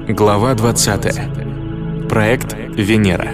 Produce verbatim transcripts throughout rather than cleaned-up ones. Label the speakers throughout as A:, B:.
A: Глава двадцатая. Проект Венера.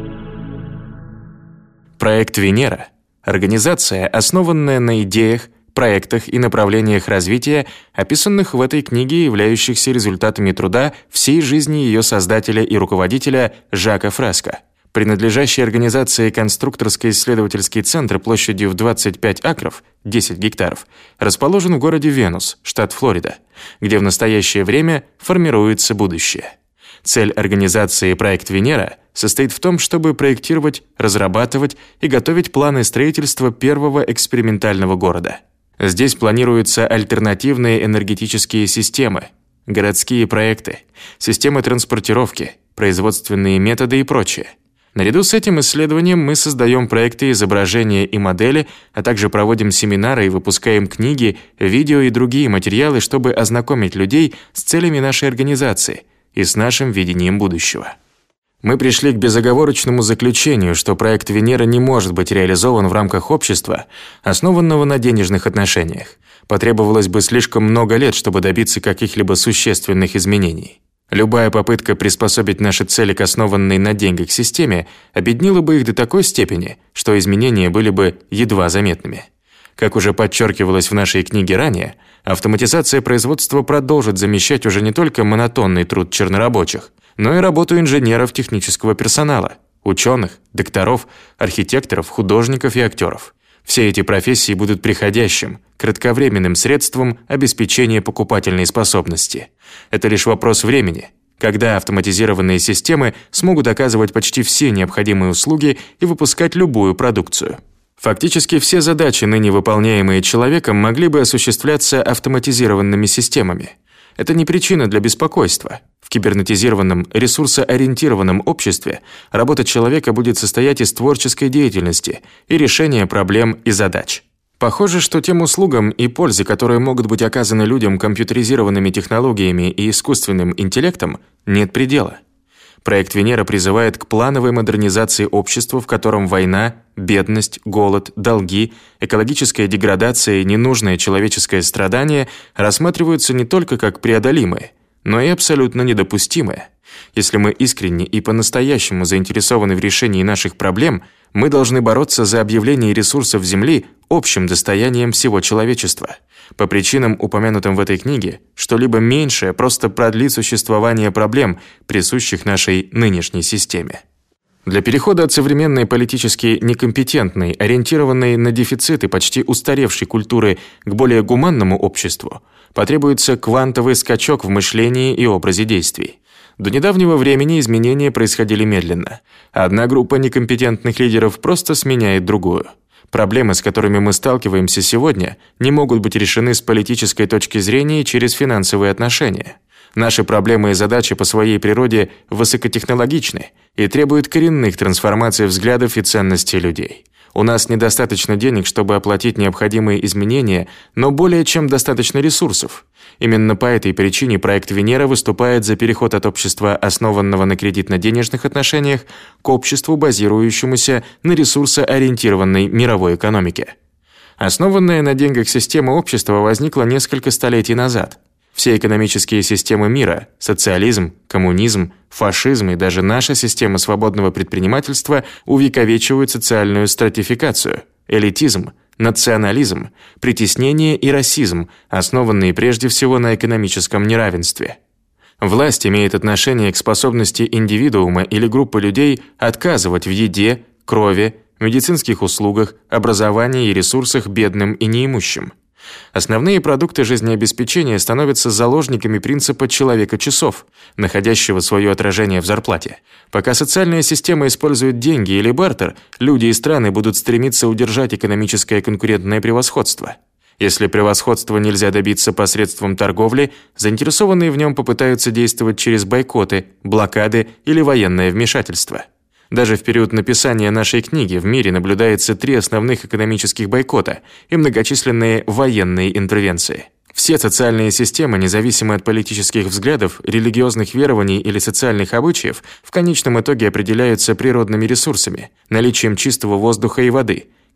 A: Проект Венера – организация, основанная на идеях, проектах и направлениях развития, описанных в этой книге, являющихся результатами труда всей жизни ее создателя и руководителя Жака Фреско. Принадлежащий организации конструкторско-исследовательский центр площадью в двадцать пять акров, десять гектаров, расположен в городе Венус, штат Флорида, где в настоящее время формируется будущее. Цель организации «Проект Венера» состоит в том, чтобы проектировать, разрабатывать и готовить планы строительства первого экспериментального города. Здесь планируются альтернативные энергетические системы, городские проекты, системы транспортировки, производственные методы и прочее. Наряду с этим исследованием мы создаем проекты изображения и модели, а также проводим семинары и выпускаем книги, видео и другие материалы, чтобы ознакомить людей с целями нашей организации и с нашим видением будущего. Мы пришли к безоговорочному заключению, что проект Венера не может быть реализован в рамках общества, основанного на денежных отношениях. Потребовалось бы слишком много лет, чтобы добиться каких-либо существенных изменений. Любая попытка приспособить наши цели к основанной на деньгах системе обеднила бы их до такой степени, что изменения были бы едва заметными. Как уже подчеркивалось в нашей книге ранее, автоматизация производства продолжит замещать уже не только монотонный труд чернорабочих, но и работу инженеров, технического персонала, ученых, докторов, архитекторов, художников и актеров. Все эти профессии будут приходящим, кратковременным средством обеспечения покупательной способности. Это лишь вопрос времени, когда автоматизированные системы смогут оказывать почти все необходимые услуги и выпускать любую продукцию. Фактически все задачи, ныне выполняемые человеком, могли бы осуществляться автоматизированными системами. Это не причина для беспокойства. В кибернетизированном, ресурсоориентированном обществе работа человека будет состоять из творческой деятельности и решения проблем и задач. Похоже, что тем услугам и пользе, которые могут быть оказаны людям компьютеризированными технологиями и искусственным интеллектом, нет предела. Проект Венера призывает к плановой модернизации общества, в котором война, бедность, голод, долги, экологическая деградация и ненужное человеческое страдание рассматриваются не только как преодолимые, но и абсолютно недопустимые. Если мы искренне и по-настоящему заинтересованы в решении наших проблем, мы должны бороться за объявление ресурсов Земли общим достоянием всего человечества. По причинам, упомянутым в этой книге, что-либо меньшее просто продлит существование проблем, присущих нашей нынешней системе. Для перехода от современной политически некомпетентной, ориентированной на дефициты почти устаревшей культуры к более гуманному обществу потребуется квантовый скачок в мышлении и образе действий. До недавнего времени изменения происходили медленно. Одна группа некомпетентных лидеров просто сменяет другую. Проблемы, с которыми мы сталкиваемся сегодня, не могут быть решены с политической точки зрения через финансовые отношения. Наши проблемы и задачи по своей природе высокотехнологичны и требуют коренных трансформаций взглядов и ценностей людей. У нас недостаточно денег, чтобы оплатить необходимые изменения, но более чем достаточно ресурсов. Именно по этой причине проект Венера выступает за переход от общества, основанного на кредитно-денежных отношениях, к обществу, базирующемуся на ресурсоориентированной мировой экономике. Основанная на деньгах система общества возникла несколько столетий назад. Все экономические системы мира – социализм, коммунизм, фашизм и даже наша система свободного предпринимательства увековечивают социальную стратификацию, элитизм, национализм, притеснение и расизм, основанные прежде всего на экономическом неравенстве. Власть имеет отношение к способности индивидуума или группы людей отказывать в еде, крови, медицинских услугах, образовании и ресурсах бедным и неимущим. Основные продукты жизнеобеспечения становятся заложниками принципа человека-часов, находящего свое отражение в зарплате. Пока социальная система использует деньги или бартер, люди и страны будут стремиться удержать экономическое конкурентное превосходство. Если превосходства нельзя добиться посредством торговли, заинтересованные в нем попытаются действовать через бойкоты, блокады или военное вмешательство. Даже в период написания нашей книги в мире наблюдается три основных экономических бойкота и многочисленные военные интервенции. Все социальные системы, независимо от политических взглядов, религиозных верований или социальных обычаев, в конечном итоге определяются природными ресурсами, наличием чистого воздуха и воды,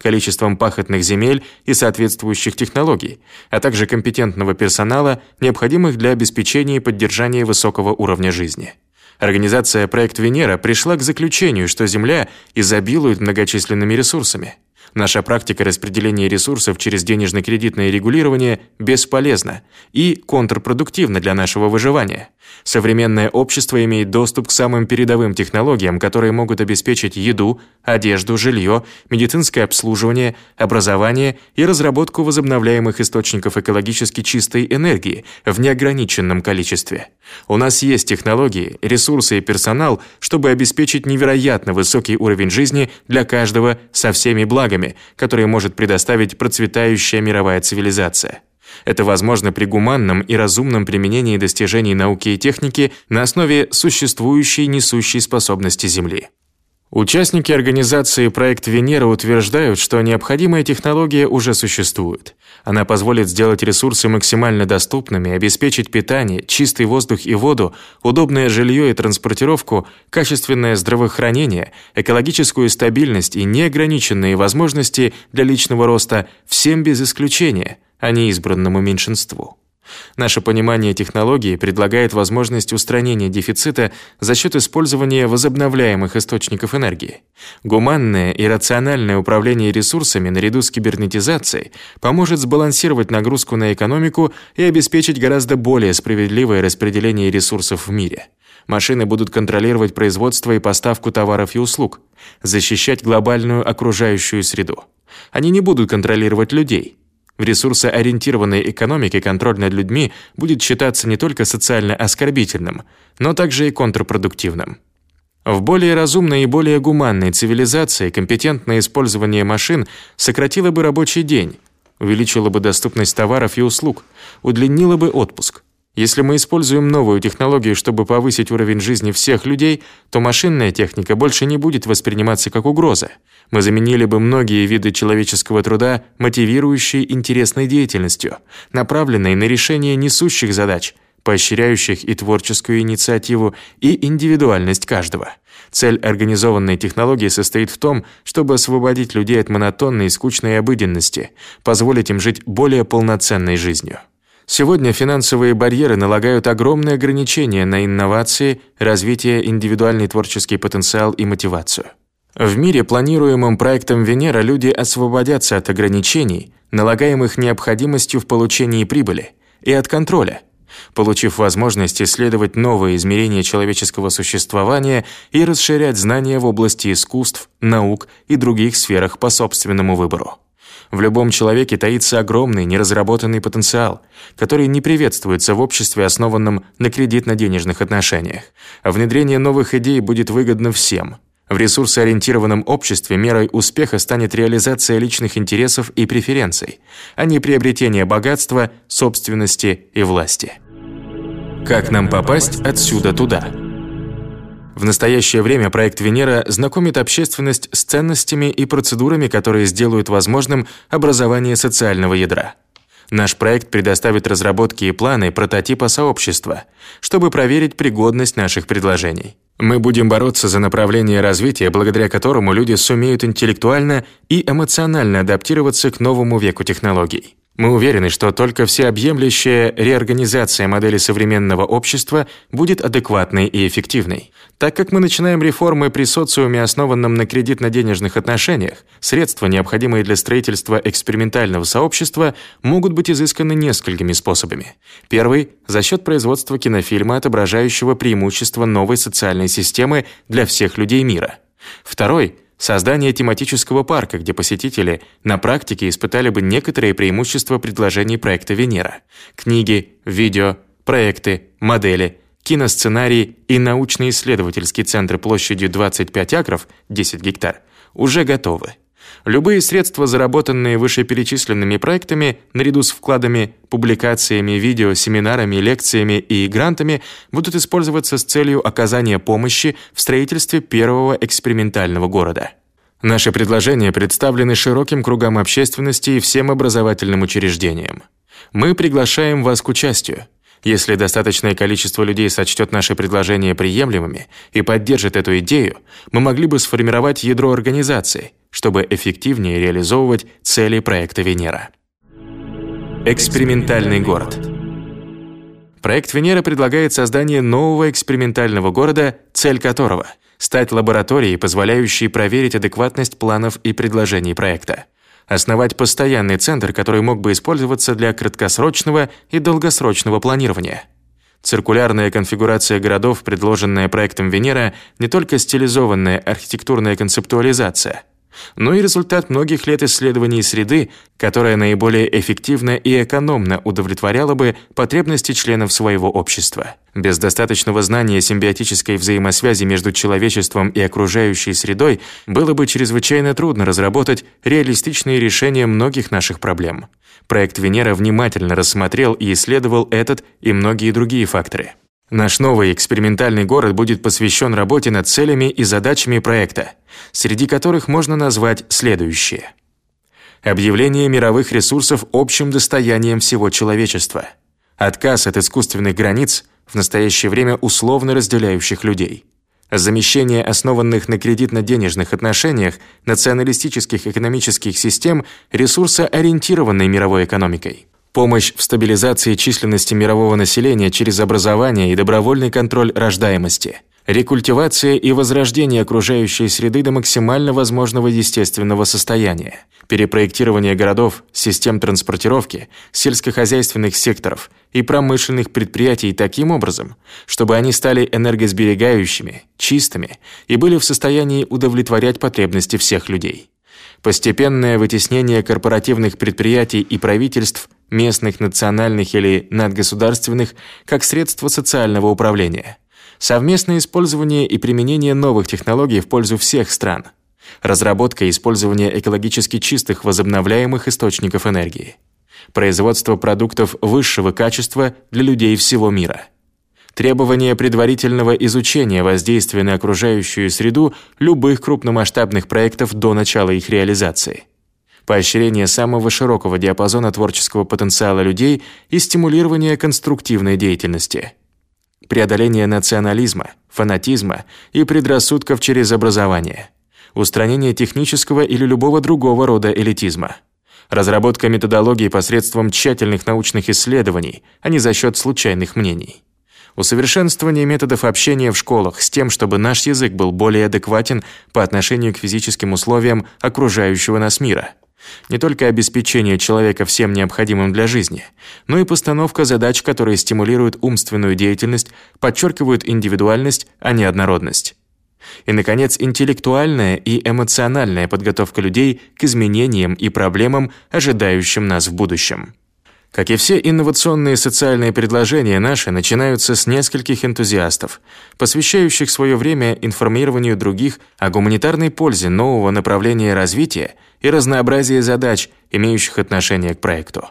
A: количеством пахотных земель и соответствующих технологий, а также компетентного персонала, необходимых для обеспечения и поддержания высокого уровня жизни. Организация «Проект Венера» пришла к заключению, что Земля изобилует многочисленными ресурсами. Наша практика распределения ресурсов через денежно-кредитное регулирование бесполезна и контрпродуктивна для нашего выживания. Современное общество имеет доступ к самым передовым технологиям, которые могут обеспечить еду, одежду, жилье, медицинское обслуживание, образование и разработку возобновляемых источников экологически чистой энергии в неограниченном количестве. У нас есть технологии, ресурсы и персонал, чтобы обеспечить невероятно высокий уровень жизни для каждого со всеми благами, которые может предоставить процветающая мировая цивилизация. Это возможно при гуманном и разумном применении достижений науки и техники на основе существующей несущей способности Земли. Участники организации «Проект Венера» утверждают, что необходимая технология уже существует. Она позволит сделать ресурсы максимально доступными, обеспечить питание, чистый воздух и воду, удобное жилье и транспортировку, качественное здравоохранение, экологическую стабильность и неограниченные возможности для личного роста всем без исключения, а не избранному меньшинству. Наше понимание технологии предлагает возможность устранения дефицита за счет использования возобновляемых источников энергии. Гуманное и рациональное управление ресурсами наряду с кибернетизацией поможет сбалансировать нагрузку на экономику и обеспечить гораздо более справедливое распределение ресурсов в мире. Машины будут контролировать производство и поставку товаров и услуг, защищать глобальную окружающую среду. Они не будут контролировать людей. В ресурсоориентированной экономике контроль над людьми будет считаться не только социально оскорбительным, но также и контрпродуктивным. В более разумной и более гуманной цивилизации компетентное использование машин сократило бы рабочий день, увеличило бы доступность товаров и услуг, удлинило бы отпуск. Если мы используем новую технологию, чтобы повысить уровень жизни всех людей, то машинная техника больше не будет восприниматься как угроза. Мы заменили бы многие виды человеческого труда мотивирующей интересной деятельностью, направленной на решение несущих задач, поощряющих и творческую инициативу, и индивидуальность каждого. Цель организованной технологии состоит в том, чтобы освободить людей от монотонной и скучной обыденности, позволить им жить более полноценной жизнью. Сегодня финансовые барьеры налагают огромные ограничения на инновации, развитие, индивидуальный творческий потенциал и мотивацию. В мире, планируемым проектом Венера, люди освободятся от ограничений, налагаемых необходимостью в получении прибыли, и от контроля, получив возможность исследовать новые измерения человеческого существования и расширять знания в области искусств, наук и других сферах по собственному выбору. В любом человеке таится огромный неразработанный потенциал, который не приветствуется в обществе, основанном на кредитно-денежных отношениях. А внедрение новых идей будет выгодно всем. В ресурсоориентированном обществе мерой успеха станет реализация личных интересов и преференций, а не приобретение богатства, собственности и власти. Как нам попасть отсюда туда? В настоящее время проект Венера знакомит общественность с ценностями и процедурами, которые сделают возможным образование социального ядра. Наш проект предоставит разработки и планы прототипа сообщества, чтобы проверить пригодность наших предложений. Мы будем бороться за направление развития, благодаря которому люди сумеют интеллектуально и эмоционально адаптироваться к новому веку технологий. Мы уверены, что только всеобъемлющая реорганизация модели современного общества будет адекватной и эффективной. Так как мы начинаем реформы при социуме, основанном на кредитно-денежных отношениях, средства, необходимые для строительства экспериментального сообщества, могут быть изысканы несколькими способами. Первый – за счет производства кинофильма, отображающего преимущества новой социальной системы для всех людей мира. Второй – создание тематического парка, где посетители на практике испытали бы некоторые преимущества предложений проекта Венера. Книги, видео, проекты, модели, киносценарии и научно-исследовательские центры площадью двадцать пять акров, десять гектар, уже готовы. Любые средства, заработанные вышеперечисленными проектами, наряду с вкладами, публикациями, видео, семинарами, лекциями и грантами, будут использоваться с целью оказания помощи в строительстве первого экспериментального города. Наши предложения представлены широким кругам общественности и всем образовательным учреждениям. Мы приглашаем вас к участию. Если достаточное количество людей сочтет наши предложения приемлемыми и поддержит эту идею, мы могли бы сформировать ядро организации, чтобы эффективнее реализовывать цели проекта Венера. Экспериментальный город. Проект Венера предлагает создание нового экспериментального города, цель которого – стать лабораторией, позволяющей проверить адекватность планов и предложений проекта. Основать постоянный центр, который мог бы использоваться для краткосрочного и долгосрочного планирования. Циркулярная конфигурация городов, предложенная проектом Венера, не только стилизованная архитектурная концептуализация, но и результат многих лет исследований среды, которая наиболее эффективно и экономно удовлетворяла бы потребности членов своего общества. Без достаточного знания симбиотической взаимосвязи между человечеством и окружающей средой было бы чрезвычайно трудно разработать реалистичные решения многих наших проблем. Проект Венера внимательно рассмотрел и исследовал этот и многие другие факторы. Наш новый экспериментальный город будет посвящен работе над целями и задачами проекта, среди которых можно назвать следующие. Объявление мировых ресурсов общим достоянием всего человечества. Отказ от искусственных границ, в настоящее время условно разделяющих людей. Замещение основанных на кредитно-денежных отношениях националистических экономических систем ресурсоориентированной мировой экономикой. Помощь в стабилизации численности мирового населения через образование и добровольный контроль рождаемости. Рекультивация и возрождение окружающей среды до максимально возможного естественного состояния. Перепроектирование городов, систем транспортировки, сельскохозяйственных секторов и промышленных предприятий таким образом, чтобы они стали энергосберегающими, чистыми и были в состоянии удовлетворять потребности всех людей. Постепенное вытеснение корпоративных предприятий и правительств, местных, национальных или надгосударственных, как средство социального управления. Совместное использование и применение новых технологий в пользу всех стран. Разработка и использование экологически чистых возобновляемых источников энергии. Производство продуктов высшего качества для людей всего мира. Требование предварительного изучения воздействия на окружающую среду любых крупномасштабных проектов до начала их реализации. Поощрение самого широкого диапазона творческого потенциала людей и стимулирование конструктивной деятельности. Преодоление национализма, фанатизма и предрассудков через образование. Устранение технического или любого другого рода элитизма. Разработка методологии посредством тщательных научных исследований, а не за счет случайных мнений. Усовершенствование методов общения в школах с тем, чтобы наш язык был более адекватен по отношению к физическим условиям окружающего нас мира. Не только обеспечение человека всем необходимым для жизни, но и постановка задач, которые стимулируют умственную деятельность, подчеркивают индивидуальность, а не однородность. И, наконец, интеллектуальная и эмоциональная подготовка людей к изменениям и проблемам, ожидающим нас в будущем. Как и все инновационные социальные предложения наши начинаются с нескольких энтузиастов, посвящающих свое время информированию других о гуманитарной пользе нового направления развития и разнообразия задач, имеющих отношение к проекту.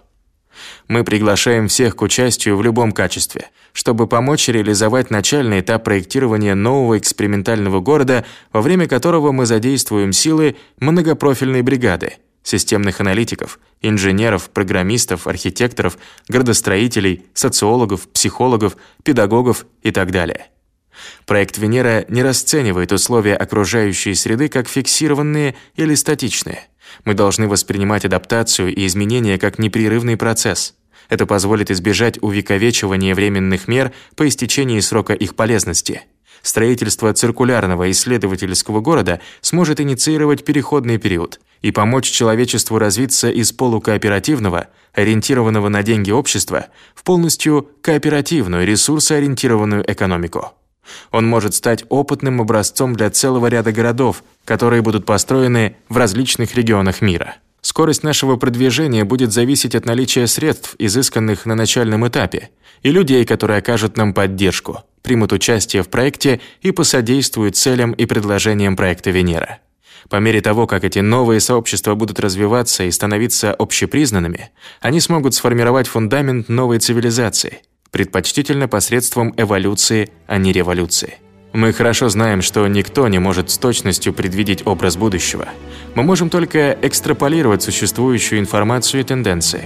A: Мы приглашаем всех к участию в любом качестве, чтобы помочь реализовать начальный этап проектирования нового экспериментального города, во время которого мы задействуем силы многопрофильной бригады, системных аналитиков, инженеров, программистов, архитекторов, градостроителей, социологов, психологов, педагогов и так далее. Проект Венера не расценивает условия окружающей среды как фиксированные или статичные. Мы должны воспринимать адаптацию и изменения как непрерывный процесс. Это позволит избежать увековечивания временных мер по истечении срока их полезности. Строительство циркулярного исследовательского города сможет инициировать переходный период и помочь человечеству развиться из полукооперативного, ориентированного на деньги общества, в полностью кооперативную, ресурсоориентированную экономику. Он может стать опытным образцом для целого ряда городов, которые будут построены в различных регионах мира. Скорость нашего продвижения будет зависеть от наличия средств, изысканных на начальном этапе, и людей, которые окажут нам поддержку, примут участие в проекте и посодействуют целям и предложениям проекта Венера. По мере того, как эти новые сообщества будут развиваться и становиться общепризнанными, они смогут сформировать фундамент новой цивилизации, предпочтительно посредством эволюции, а не революции. Мы хорошо знаем, что никто не может с точностью предвидеть образ будущего. Мы можем только экстраполировать существующую информацию и тенденции,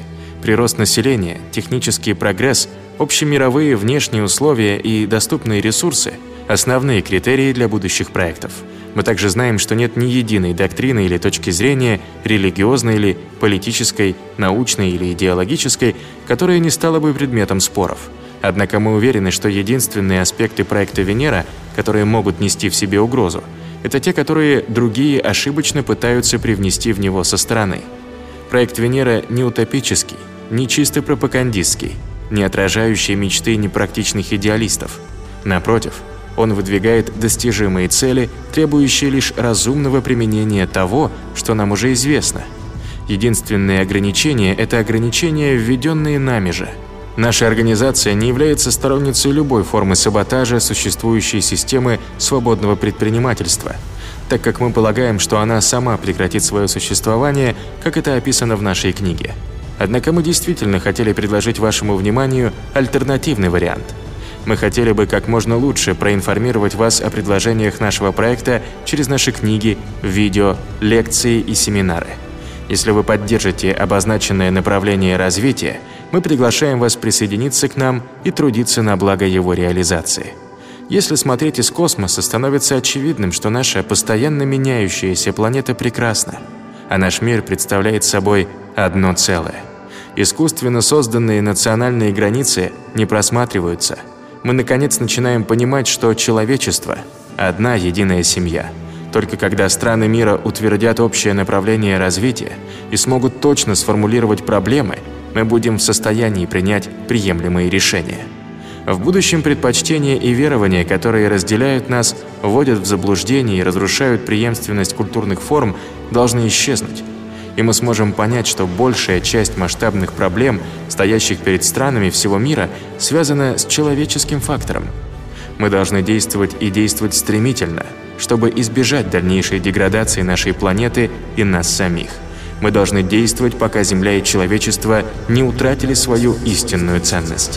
A: Прирост населения, технический прогресс, общемировые внешние условия и доступные ресурсы – основные критерии для будущих проектов. Мы также знаем, что нет ни единой доктрины или точки зрения, религиозной или политической, научной или идеологической, которая не стала бы предметом споров. Однако мы уверены, что единственные аспекты проекта Венера, которые могут нести в себе угрозу, это те, которые другие ошибочно пытаются привнести в него со стороны. Проект Венера не утопический, не чисто пропагандистский, не отражающий мечты непрактичных идеалистов. Напротив, он выдвигает достижимые цели, требующие лишь разумного применения того, что нам уже известно. Единственное ограничение – это ограничения, введенные нами же. Наша организация не является сторонницей любой формы саботажа существующей системы свободного предпринимательства, так как мы полагаем, что она сама прекратит свое существование, как это описано в нашей книге. Однако мы действительно хотели предложить вашему вниманию альтернативный вариант. Мы хотели бы как можно лучше проинформировать вас о предложениях нашего проекта через наши книги, видео, лекции и семинары. Если вы поддержите обозначенное направление развития, мы приглашаем вас присоединиться к нам и трудиться на благо его реализации. Если смотреть из космоса, становится очевидным, что наша постоянно меняющаяся планета прекрасна, а наш мир представляет собой одно целое. Искусственно созданные национальные границы не просматриваются. Мы, наконец, начинаем понимать, что человечество – одна единая семья. Только когда страны мира утвердят общее направление развития и смогут точно сформулировать проблемы, мы будем в состоянии принять приемлемые решения. В будущем предпочтения и верования, которые разделяют нас, вводят в заблуждение и разрушают преемственность культурных форм, должны исчезнуть. И мы сможем понять, что большая часть масштабных проблем, стоящих перед странами всего мира, связана с человеческим фактором. Мы должны действовать и действовать стремительно, чтобы избежать дальнейшей деградации нашей планеты и нас самих. Мы должны действовать, пока Земля и человечество не утратили свою истинную ценность.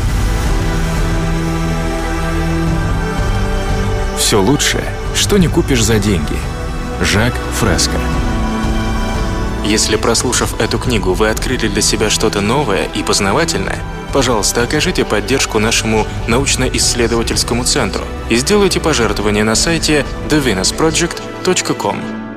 B: Все лучшее, что не купишь за деньги. Жак Фреско.
A: Если, прослушав эту книгу, вы открыли для себя что-то новое и познавательное, пожалуйста, окажите поддержку нашему научно-исследовательскому центру и сделайте пожертвование на сайте the venus project точка com.